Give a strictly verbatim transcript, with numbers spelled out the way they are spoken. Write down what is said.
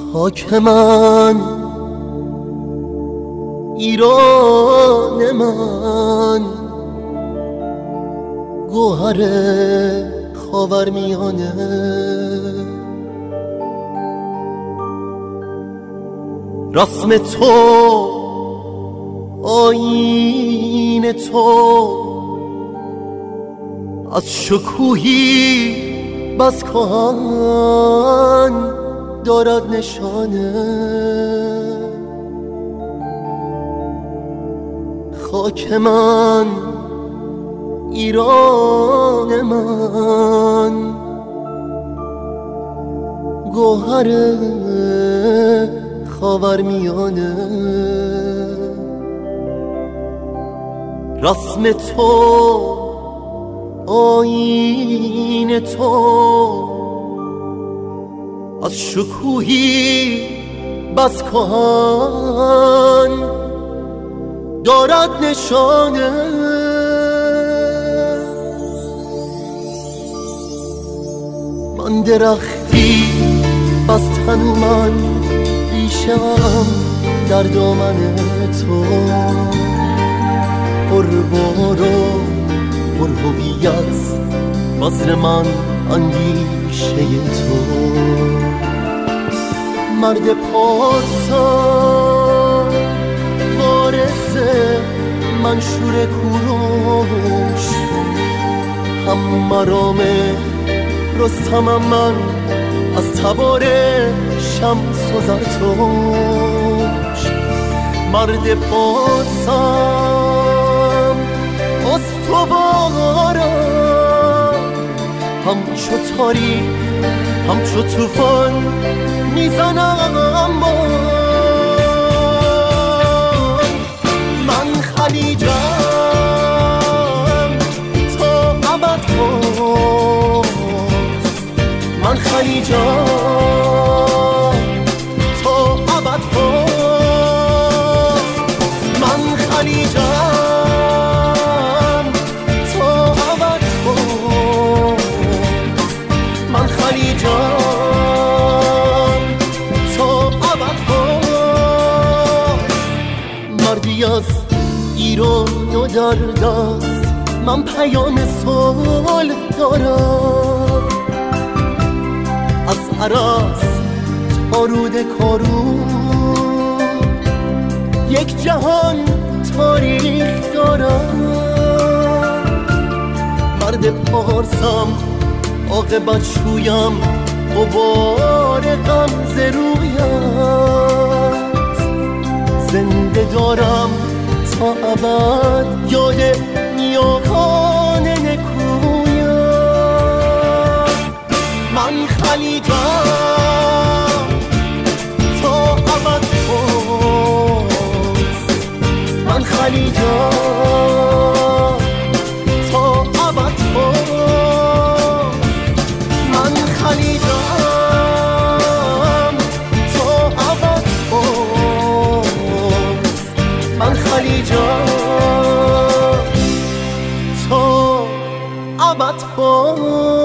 خاک من، ایران من، گوهر خاورمیانه، رسم تو، آیین تو، از شکوهی بس کهن دارد نشانه. خاک من، ایران من، گوهر خاورمیانه، رسم تو، آیین تو، از شکوهی بس کهن دارد نشانه. من درختی بس تنومن، ریشه‌ام در دامن تو، پربار و پرهویت، بذر من اندیشه تو. مرد پارسا، وارث منشور کوروش، هم مرام رستمم من، از تبار شمس و زرتوش. مرد پارسم استوارم، همچو تاریخ همچو توفان میزنم بان. من خلیجم تا ابد باز، من خلیجم تا ابد باز، من خلیجم تا ابد باز، من خلیجم تا ابد باز. مردی از ایران و در دست، من پیام صلح دارم، از هرس تا رود کارون یک جهان تاریخ دارم. مرد پارسم، عاقبت شویم، غبار غمزه رویت، زنده دارم تا ابد یاد نیاکان نکویت. من خلیجم تا ابد باز، من خلیجم تا ابد باز، من خلیجم تا ابد باز، من خلیجم تا ابد باز.